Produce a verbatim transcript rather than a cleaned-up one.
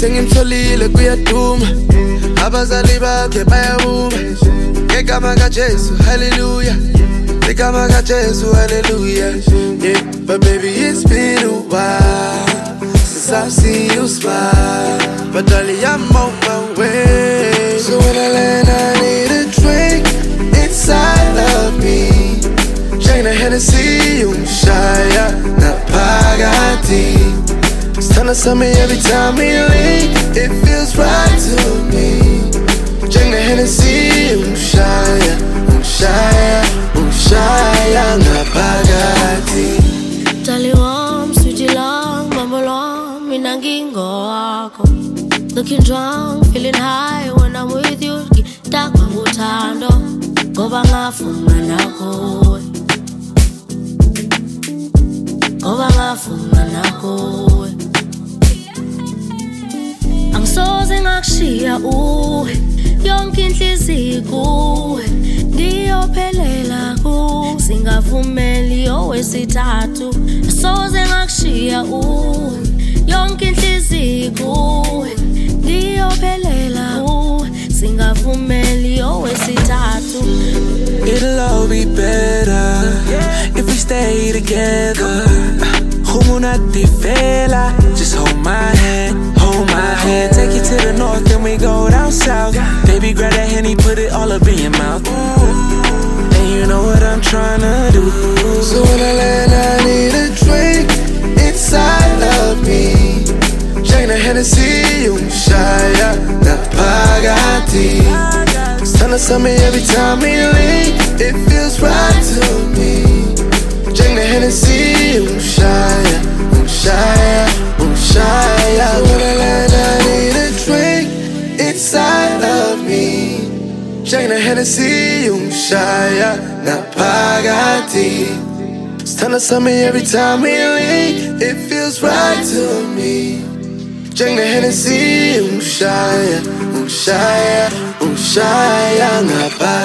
sengimtholile kuyaduma abazali bakhe bayavuma ngegama kaJesu hallelujah ngegama kaJesu hallelujah yeah but baby it's been a while since I've seen you smile but darling I'm on my way so when I land I need a drink inside of me Jane the Hennessy umshaya naphakati Stunna summer every time we link it feels right to me Jane the Hennessy umshaya umshaya umshaya naphakati Tali wam sweetie long mama long mina ngingo wakho looking drunk feeling high when I'm with you takwa uthando ngoba ngafumana kuwe ngoba ngafumana kuwe angisoze ngakushiya uwe yonke inhliziyo kuwe ngiyophelela kuwe singavumeli owesithathu angisoze ngakushiya uwe yonke inhliziyo kuwe ngiyophelela kuwe singavumeli owesithathu It'll all be better if we stay together. Humunati fela, just hold my hand, hold my hand. Take you to the north, then we go down south. Baby, grab that Henny, put it all up in your mouth. And you know what I'm tryna do. So when I land, I need a drink inside of me. Jane the Hennessy, umshaya naphakati. Stunna summer every time we link, it feels right to me. Drink the Hennessy, umshaya, umshaya, umshaya. So when I land, I need a drink inside of me. Drink the Hennessy, umshaya, naphakati. Stunna summer every time we link, it feels right to me. Drink the Hennessy, umshaya, umshaya, umshaya, naphakati.